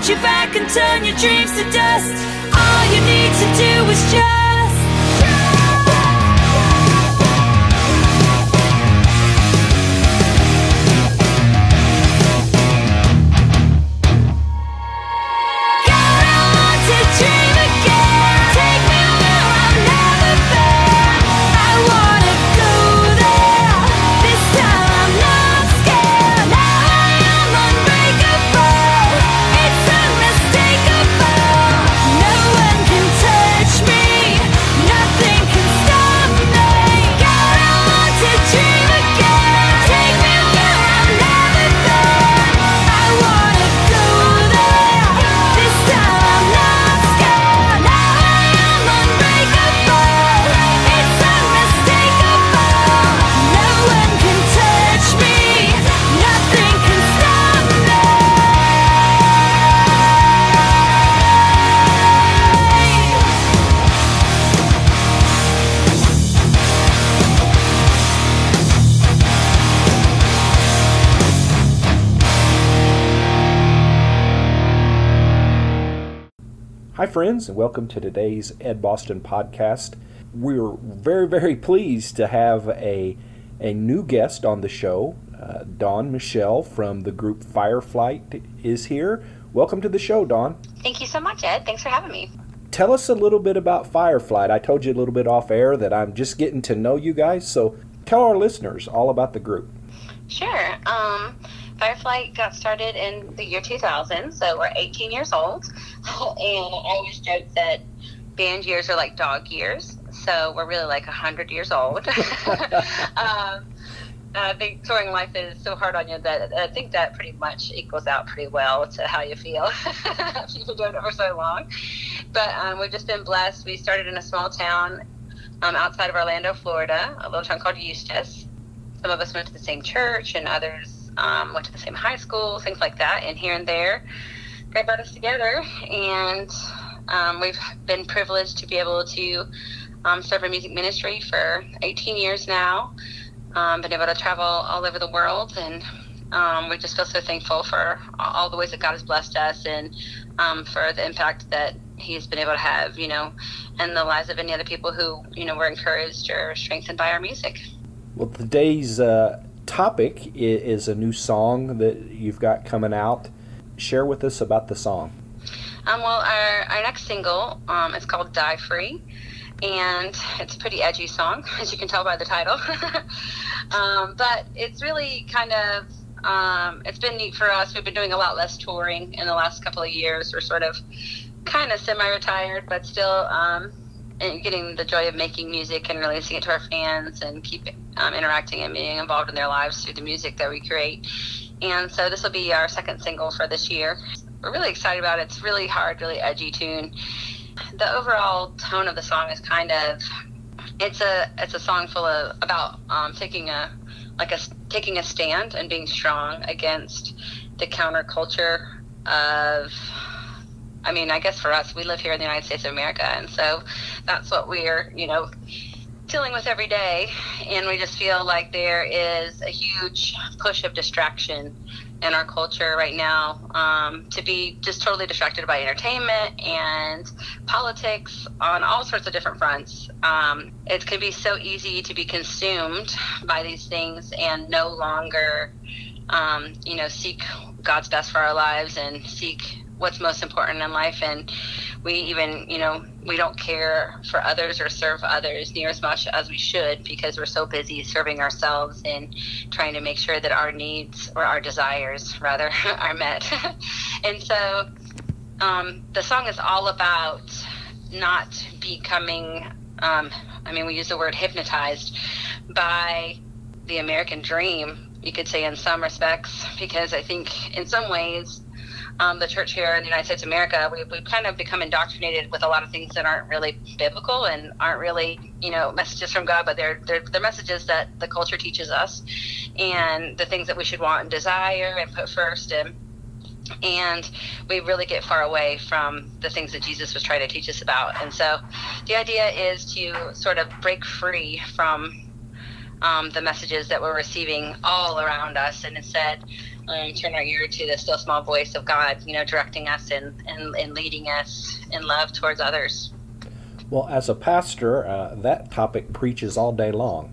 you back and turn your dreams to dust. All you need to do is just Hi friends, and welcome to today's Ed Boston podcast. We're very, very pleased to have a new guest on the show. Dawn Michelle from the group Fireflight is here. Welcome to the show, Dawn. Thank you so much, Ed. Thanks for having me. Tell us a little bit about Fireflight. I told you a little bit off air that I'm just getting to know you guys, so tell our listeners all about the group. Sure. Fireflight got started in the year 2000, so we're 18 years old. And I always joke that band years are like dog years, so we're really like 100 years old. I think touring life is so hard on you that I think that pretty much equals out pretty well to how you feel if you've been doing it for so long. But we've just been blessed. We started in a small town outside of Orlando, Florida, a little town called Eustis. Some of us went to the same church, and others went to the same high school, things like that. And here and there, God brought us together, and we've been privileged to be able to serve in music ministry for 18 years now. Been able to travel all over the world, and we just feel so thankful for all the ways that God has blessed us, and for the impact that He's been able to have, in the lives of any other people who, were encouraged or strengthened by our music. Well, today's topic is a new song that you've got coming out. Share with us about the song. Well, our next single is called Die Free, and it's a pretty edgy song, as you can tell by the title. But it's really kind of, it's been neat for us. We've been doing a lot less touring in the last couple of years. We're sort of kind of semi-retired, but still getting the joy of making music and releasing it to our fans and keep interacting and being involved in their lives through the music that we create. And so this will be our second single for this year. We're really excited about it. It's really hard, really edgy tune. The overall tone of the song is kind of, it's a song full of about taking a stand and being strong against the counterculture of, I guess for us, we live here in the United States of America, and so that's what we're, dealing with every day. And we just feel like there is a huge push of distraction in our culture right now, to be just totally distracted by entertainment and politics on all sorts of different fronts. It can be so easy to be consumed by these things and no longer, seek God's best for our lives and seek what's most important in life. And we even, we don't care for others or serve others near as much as we should, because we're so busy serving ourselves and trying to make sure that our needs, or our desires rather, are met. And so the song is all about not becoming, we use the word hypnotized by the American dream, you could say, in some respects, because I think in some ways, the church here in the United States of America, we've kind of become indoctrinated with a lot of things that aren't really biblical and aren't really, messages from God, but they're messages that the culture teaches us, and the things that we should want and desire and put first. And we really get far away from the things that Jesus was trying to teach us about. And so the idea is to sort of break free from the messages that we're receiving all around us, and instead turn our ear to the still small voice of God, directing us and leading us in love towards others. Well, as a pastor, that topic preaches all day long.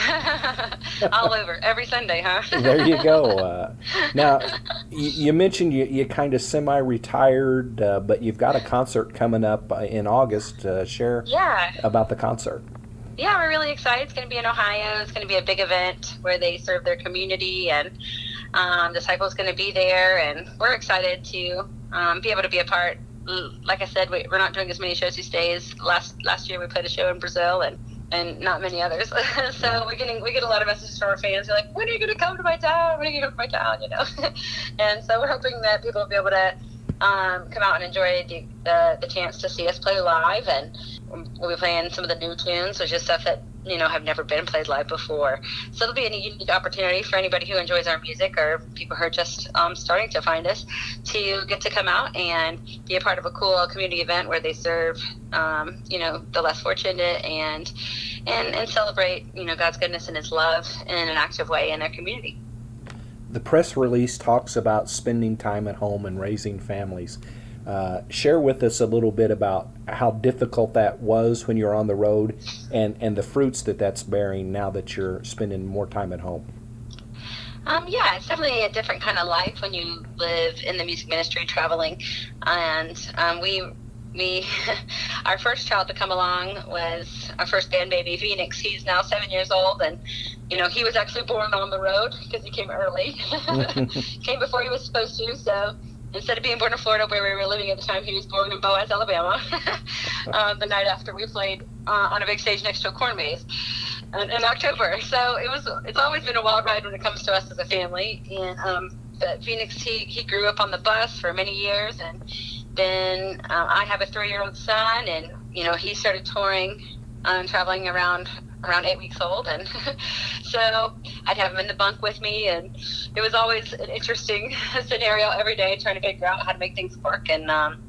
All over, every Sunday, huh? There you go. Now, you mentioned you kind of semi-retired, but you've got a concert coming up in August. Share about the concert. Yeah, we're really excited. It's going to be in Ohio. It's going to be a big event where they serve their community, and Disciple's going to be there, and we're excited to be able to be a part. Like I said, we're not doing as many shows these days. Last year we played a show in Brazil, and not many others. So we get a lot of messages from our fans. They're like, when are you going to come to my town? When are you going to come to my town? And so we're hoping that people will be able to come out and enjoy the chance to see us play live. And we'll be playing some of the new tunes, which is stuff that have never been played live before. So it'll be a unique opportunity for anybody who enjoys our music, or people who are just starting to find us, to get to come out and be a part of a cool community event where they serve the less fortunate and celebrate God's goodness and His love in an active way in their community. The press release talks about spending time at home and raising families. Share with us a little bit about how difficult that was when you're on the road, and the fruits that's bearing now that you're spending more time at home. Yeah, it's definitely a different kind of life when you live in the music ministry, traveling. And we our first child to come along was our first band baby, Phoenix. He's now 7 years old, and he was actually born on the road because he came early. Came before he was supposed to, so instead of being born in Florida, where we were living at the time, he was born in Boaz, Alabama, the night after we played on a big stage next to a corn maze in October. So it's always been a wild ride when it comes to us as a family. And but Phoenix, he grew up on the bus for many years, and then I have a 3-year-old son, and he started touring and traveling around 8 weeks old, and so I'd have him in the bunk with me, and it was always an interesting scenario every day, trying to figure out how to make things work. And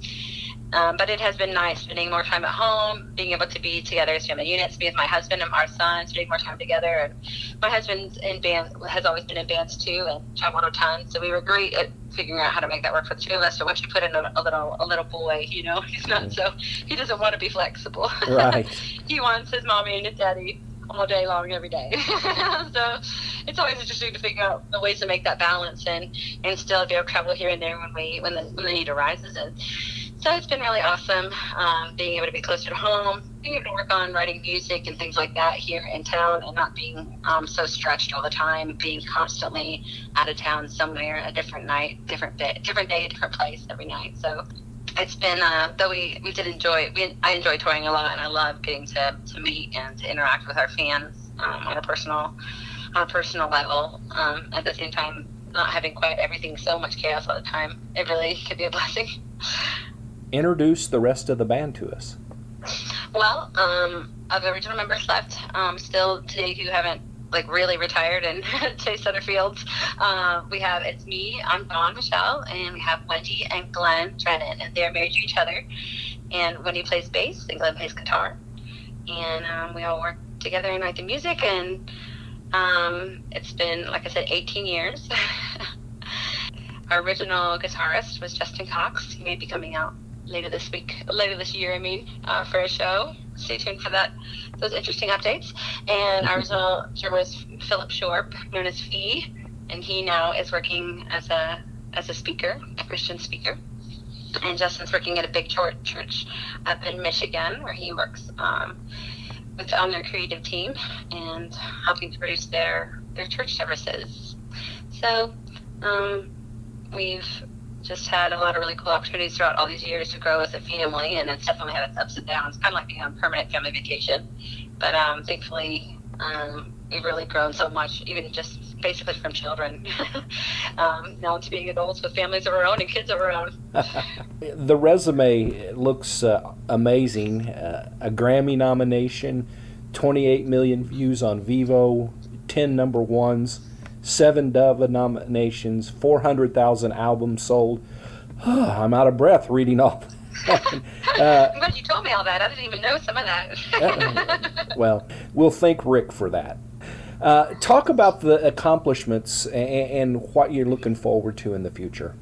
but it has been nice spending more time at home, being able to be together as family units, be with my husband and our son, spending more time together. And my husband's in band, has always been in bands too, and traveled a ton, so we were great at figuring out how to make that work for the two of us. So once you put in a little boy, he's not he doesn't want to be flexible. Right. He wants his mommy and his daddy all day long, every day. So it's always interesting to figure out the ways to make that balance and still be able to travel here and there when the need arises. And so it's been really awesome, being able to be closer to home, being able to work on writing music and things like that here in town, and not being so stretched all the time, being constantly out of town somewhere, a different night, different day, different place every night. So it's been, though we did enjoy it, I enjoy touring a lot, and I love getting to meet and to interact with our fans on a personal level. At the same time, not having quite everything, so much chaos all the time, it really could be a blessing. Introduce the rest of the band to us. Well, of the original members left still today who haven't really retired and chased other fields. It's me, I'm Dawn Michelle, and we have Wendy and Glenn Drennan, and they're married to each other. And Wendy plays bass and Glenn plays guitar. And we all work together and write the music, and it's been, like I said, 18 years. Our original guitarist was Justin Cox. He may be coming out later this year, for a show. Stay tuned for those interesting updates. And our original drummer was Philip Shorp, known as Fee, and he now is working as a speaker, a Christian speaker. And Justin's working at a big church up in Michigan, where he works on their creative team and helping to produce their church services. So we've just had a lot of really cool opportunities throughout all these years to grow as a family, and it's definitely had its ups and downs, kind of like being on permanent family vacation. But thankfully, we've really grown so much, even just basically from children, now to being adults with families of our own and kids of our own. The resume looks amazing. A Grammy nomination, 28 million views on Vivo, 10 number ones, 7 Dove nominations, 400,000 albums sold. I'm out of breath reading all that. I'm glad you told me all that. I didn't even know some of that. Well, we'll thank Rick for that. Talk about the accomplishments and what you're looking forward to in the future.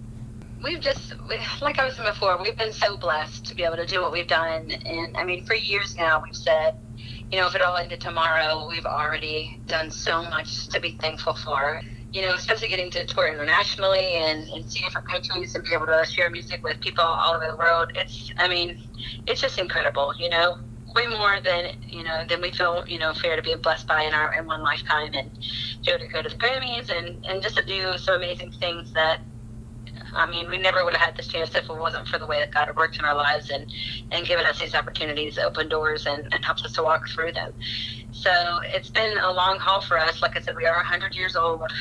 Like I was saying before, we've been so blessed to be able to do what we've done. And I mean, for years now, we've said, if it all ended tomorrow, we've already done so much to be thankful for. Especially getting to tour internationally and see different countries and be able to share music with people all over the world. It's just incredible, way more than we feel, fair to be blessed by in one lifetime, and go to the Grammys and just to do some amazing things that, we never would have had this chance if it wasn't for the way that God had worked in our lives and given us these opportunities, open doors, and helps us to walk through them. So it's been a long haul for us. Like I said, we are 100 years old, but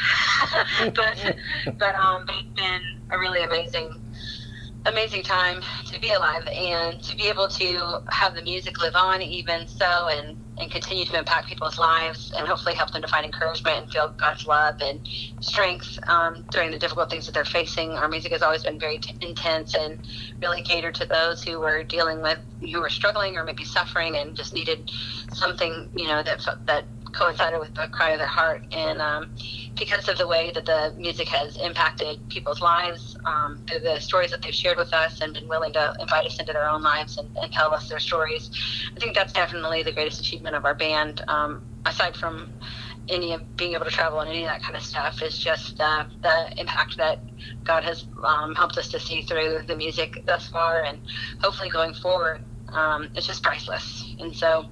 it's been a really amazing time to be alive and to be able to have the music live on even so, and continue to impact people's lives and hopefully help them to find encouragement and feel God's love and strength during the difficult things that they're facing. Our music has always been very intense and really catered to those who were who were struggling or maybe suffering and just needed something, that coincided with the cry of their heart. And because of the way that the music has impacted people's lives, through the stories that they've shared with us and been willing to invite us into their own lives and tell us their stories, I think that's definitely the greatest achievement of our band, aside from any of being able to travel and any of that kind of stuff, is just the impact that God has helped us to see through the music thus far, and hopefully going forward. It's just priceless. And so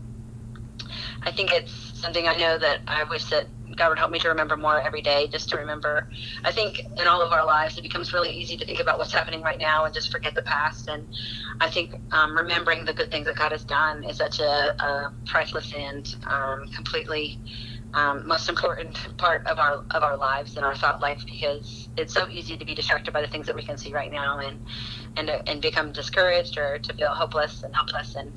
I think it's something I know that I wish that God would help me to remember more every day, just to remember. I think in all of our lives, it becomes really easy to think about what's happening right now and just forget the past. And I think remembering the good things that God has done is such a priceless and completely most important part of our lives and our thought life, because it's so easy to be distracted by the things that we can see right now and become discouraged or to feel hopeless and helpless. And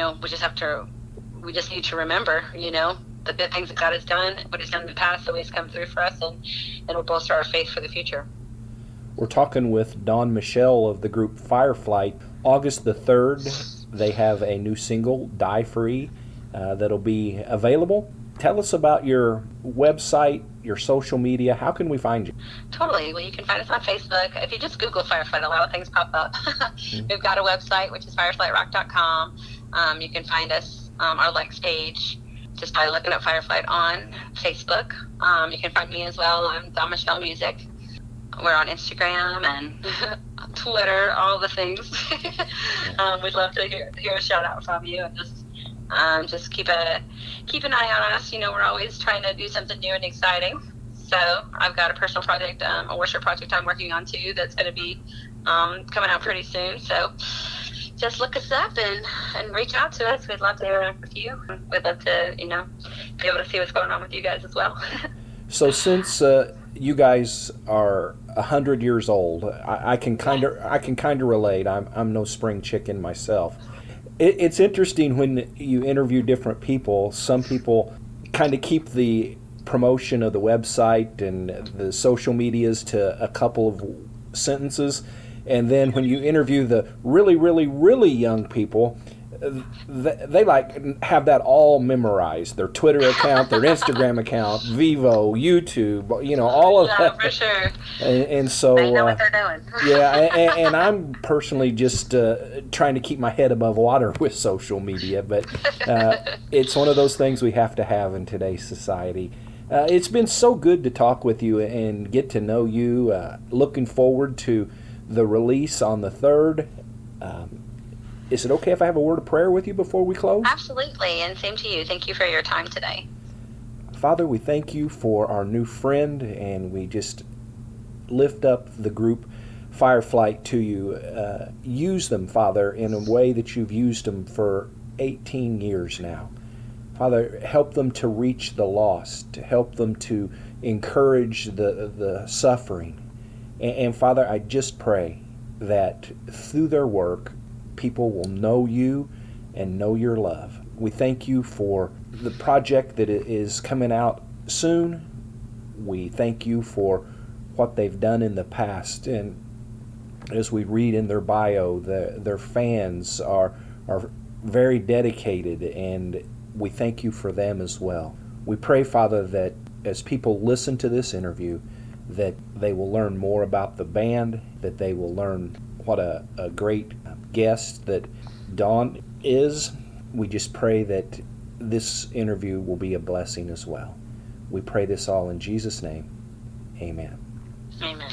we just need to remember, the good things that God has done, what He's done in the past, the way He's come through for us, and it'll bolster our faith for the future. We're talking with Dawn Michelle of the group Fireflight. August the 3rd, they have a new single, Die Free, that'll be available. Tell us about your website, your social media. How can we find you? Totally. Well, you can find us on Facebook. If you just Google Fireflight, a lot of things pop up. We've got a website, which is fireflightrock.com. You can find us, our Lex page, just by looking up Fireflight on Facebook. You can find me as well. I'm Dawn Michelle Music. We're on Instagram and Twitter, all the things. We'd love to hear a shout out from you, and just keep an eye on us. We're always trying to do something new and exciting. So I've got a personal project, a worship project I'm working on too, that's going to be coming out pretty soon. So just look us up and reach out to us. We'd love to interact with you. We'd love to, be able to see what's going on with you guys as well. So since you guys are 100 years old, I can kind of relate. I'm no spring chicken myself. It's interesting when you interview different people. Some people kind of keep the promotion of the website and the social medias to a couple of sentences. And then when you interview the really, really, really young people, they have that all memorized. Their Twitter account, their Instagram account, Vivo, YouTube, all of that. For sure. And so they know what they're doing. Yeah, and I'm personally just trying to keep my head above water with social media, but it's one of those things we have to have in today's society. It's been so good to talk with you and get to know you. Looking forward to the release on the 3rd. Is it okay if I have a word of prayer with you before we close? Absolutely, and same to you. Thank you for your time today. Father, we thank you for our new friend, and we just lift up the group Fireflight to you. Use them, Father, in a way that you've used them for 18 years now. Father, help them to reach the lost, help them to encourage the suffering. And Father, I just pray that through their work, people will know you and know your love. We thank you for the project that is coming out soon. We thank you for what they've done in the past. And as we read in their bio, their fans are very dedicated, and we thank you for them as well. We pray, Father, that as people listen to this interview, that they will learn more about the band, that they will learn what a great guest that Dawn is. We just pray that this interview will be a blessing as well. We pray this all in Jesus' name. Amen. Amen.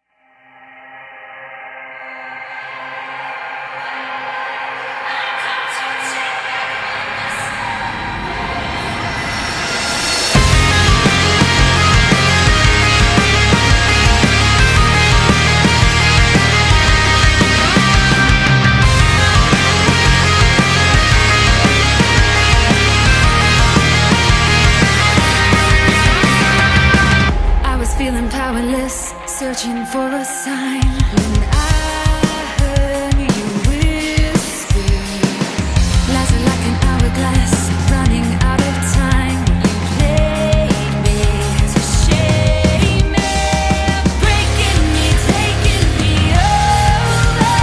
Feeling powerless, searching for a sign. When I heard you whisper, lies are like an hourglass, running out of time. You played me to shame me, breaking me, taking me over.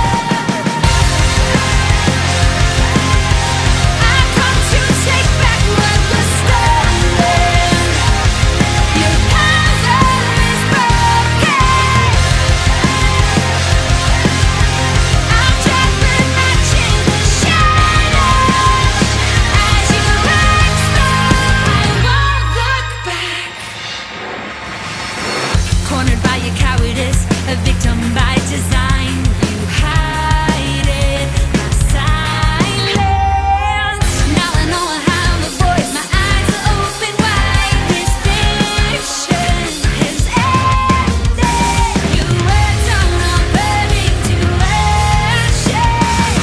I come to take back what was stolen. Your power is broken. I'm trapped with my chin and shadows. As you explode, I won't look back. Cornered by your cowardice, a victim by design. You hide it, my silence. Now I know how to voice. My eyes are open wide. This fiction has ended. Your words are now burning to ashes.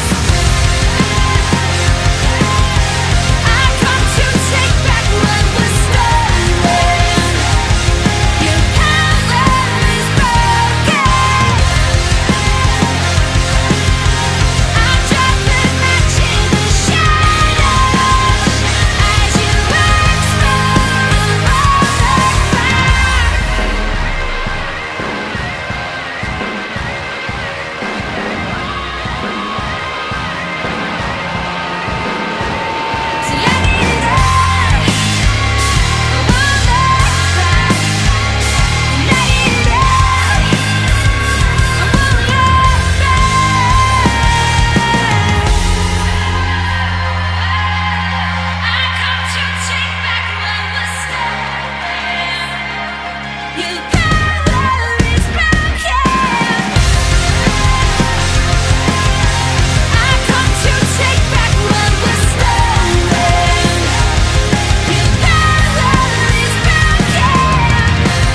I come to take back what was stolen. Your power is broken. I'm trapped with my chin and shadows. As you explode, I won't look back. So let me die. I won't look back. Let it die. I won't look back. I come to take back what was stolen. Your power is broken. I come to take back what was stolen. Your power is broken.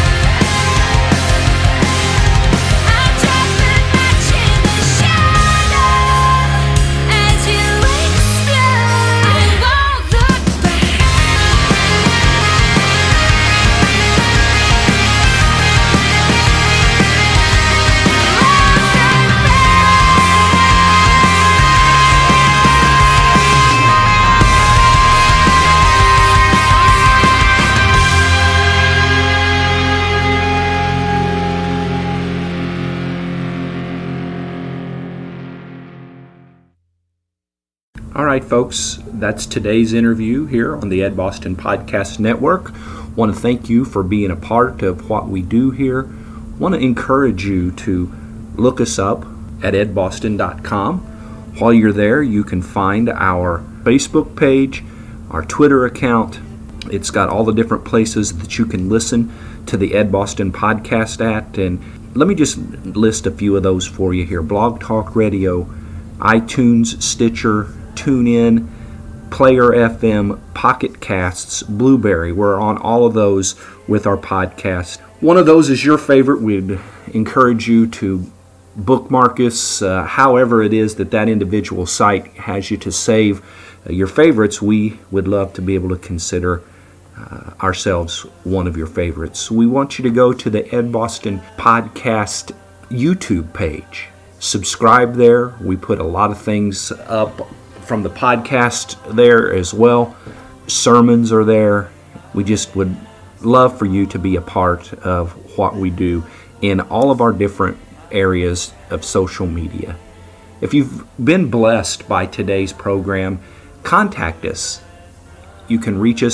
I'm trapped with my chin and shadows. As you explode, I won't look back. All right, folks, that's today's interview here on the Ed Boston Podcast Network. Want to thank you for being a part of what we do here. Want to encourage you to look us up at edboston.com. While you're there, you can find our Facebook page, our Twitter account. It's got all the different places that you can listen to the Ed Boston Podcast at. And let me just list a few of those for you here. Blog Talk Radio, iTunes, Stitcher, TuneIn, Player FM, Pocket Casts, Blueberry. We're on all of those with our podcast. One of those is your favorite. We'd encourage you to bookmark us, however it is that individual site has you to save your favorites. We would love to be able to consider ourselves one of your favorites. We want you to go to the Ed Boston Podcast YouTube page. Subscribe there. We put a lot of things up from the podcast there as well. Sermons are there. We just would love for you to be a part of what we do in all of our different areas of social media. If you've been blessed by today's program, contact us. You can reach us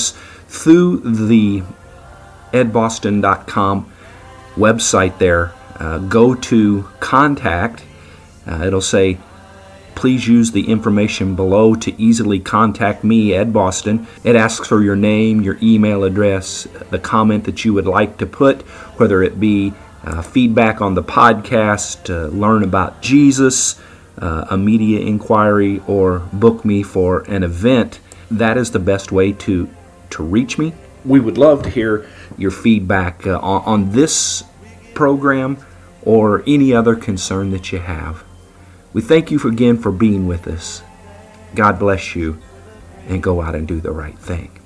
through the edboston.com website there. Go to contact. It'll say, please use the information below to easily contact me, Ed Boston. It asks for your name, your email address, the comment that you would like to put, whether it be feedback on the podcast, learn about Jesus, a media inquiry, or book me for an event. That is the best way to reach me. We would love to hear your feedback on this program or any other concern that you have. We thank you again for being with us. God bless you, and go out and do the right thing.